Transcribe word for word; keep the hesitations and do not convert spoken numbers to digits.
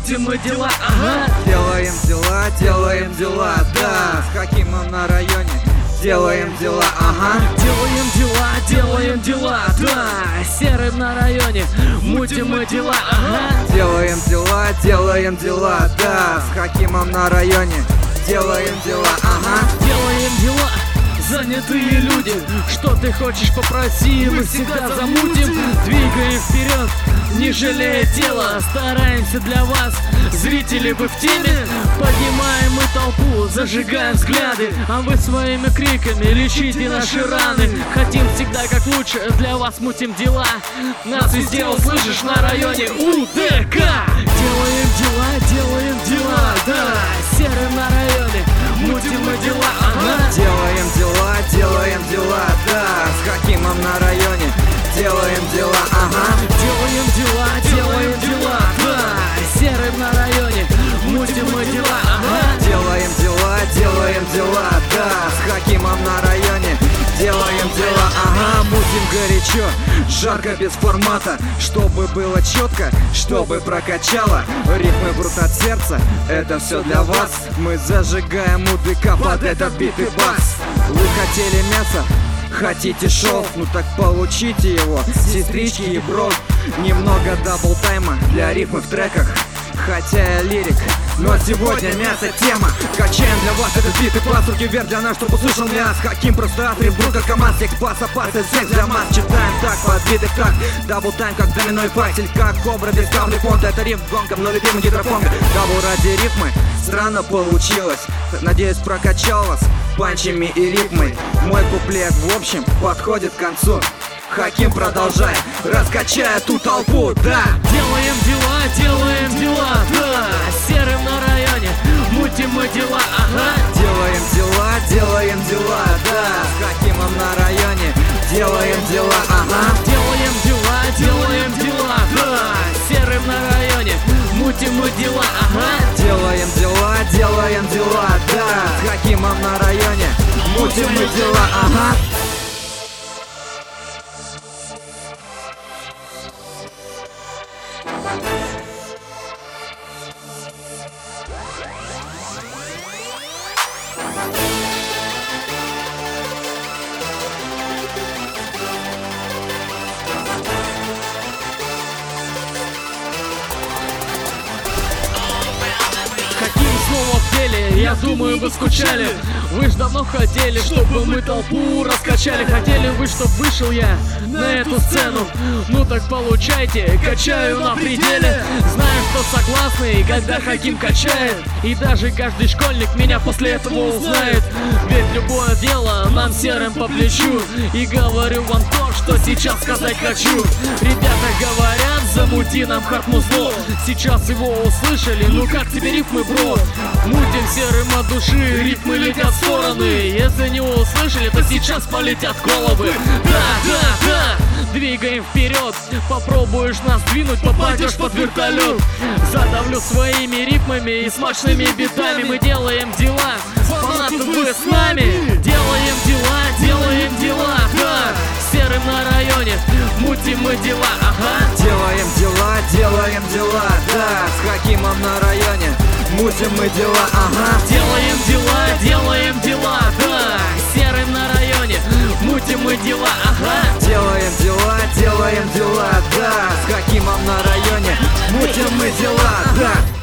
мутим мы дела, ага. Делаем дела, делаем дела, да. С Хакимом на районе делаем дела, ага. Делаем дела, делаем дела, да. Серым на районе мутим мы дела, ага. Делаем дела, делаем дела, да. С Хакимом на районе делаем дела, ага. Делаем дела, занятые люди. Что ты хочешь, попроси, мы всегда замутим. Двигаем вперед, не жалея тела. Стараемся для вас, зрители, вы в теме. Поднимаем мы толпу, зажигаем взгляды, а вы своими криками лечите наши раны. Хотим всегда как лучше, для вас мутим дела. Нас везде услышишь на районе УДК. Делаем дела, делаем дела, да. Серым на районе мутим мы дела, ага. Делаем дела, делаем дела, да. С Хакимом на районе делаем дела, ага. Делаем дела, делаем дела, да. Серым на районе мутим мы дела, ага. Делаем дела, делаем дела, да. С Хакимом на районе делаем дела, ага. Мутим горячо, жарко без формата, чтобы было четко, чтобы прокачало. Рифмы прут от сердца, это все для вас. Мы зажигаем УДК под этот бит и бас. Вы хотели мясо? Хотите шоу? Ну так получите его, сестрички и бро. Немного даблтайма для рифмы в треках, хотя я лирик, но сегодня мясо тема. Качаем для вас этот бит и бас, руки вверх для нас, чтобы услышал мяс. Хаким просто атриб, как КамАЗ, секс, бас, опасный секс для масс. Читаем так, подбитых так, даблтайм как домино и факсель, как кобра без капли фонта. Это риф гонка, но любимый гидрофонка. Дабл ради рифмы, странно получилось. Надеюсь, прокачал вас панчами и рифмой. Мой куплет в общем подходит к концу. Хаким, продолжай, раскачай эту толпу, да. Делаем дела, делаем дела, да. Серым на районе мутим мы дела, ага. Делаем дела, делаем дела, да. С Хакимом на районе делаем дела, ага. Делаем дела, делаем дела, да. Серым на районе мутим мы дела, ага. Делаем дела, делаем дела, да. С Хакимом на районе мутим мы дела, ага. Хаким снова в деле, я думаю, вы скучали. Вы ж давно хотели, чтобы мы толпу раскачали. Хотели вы, чтоб вышел я на эту сцену. Ну так получайте, качаю на пределе. Знаю, что согласны, когда Хаким качает. И даже каждый школьник меня после этого узнает. Ведь любое дело нам серым по плечу. И говорю вам то, что сейчас сказать хочу. Ребята говорят, замути нам хардмузло. Сейчас его услышали, ну как тебе рифмы, бро? Мутим серым от души, рифмы летят в стороны. Если не услышали, то сейчас полетят головы. Да, да, да, двигаем вперед. Попробуешь нас двинуть, попадешь под вертолет. Задавлю своими рифмами и смачными битами. Мы делаем дела, фанаты, вы с нами. Делаем дела, делаем дела, да. Серым на районе мутим мы дела, ага. Делаем дела, делаем дела, да. С Хакимом на районе мутим мы дела, ага. Делаем дела, делаем дела, да. Серым на районе мутим мы дела, ага. Делаем дела, делаем дела, да. С Хакимом на районе мутим мы дела, да.